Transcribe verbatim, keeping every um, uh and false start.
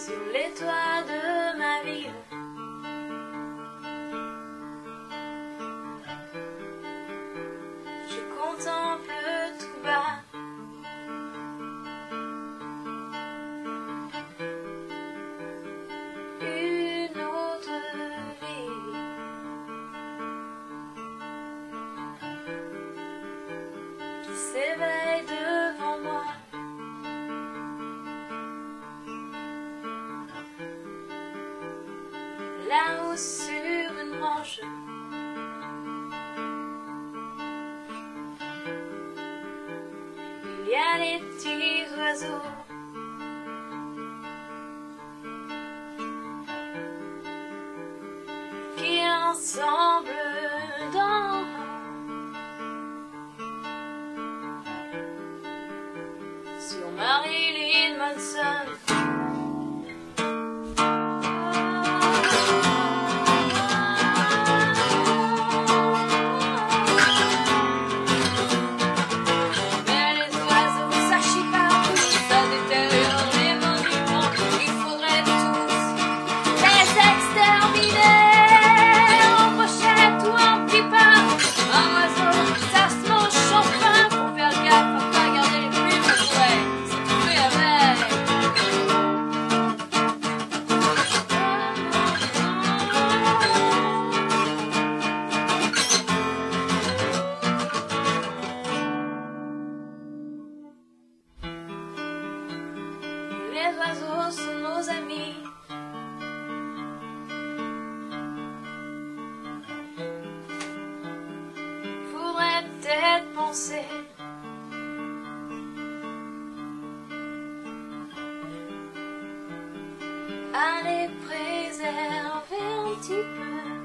sur les toits de ma ville. Je contemple tout bas une autre vie qui s'éveille devant moi. Là-haut sur une branche, il y a les petits oiseaux qui ensemble dansent sur Marilyn Manson. Les oiseaux sont nos amis. Faudrait peut-être penser à les préserver un petit peu.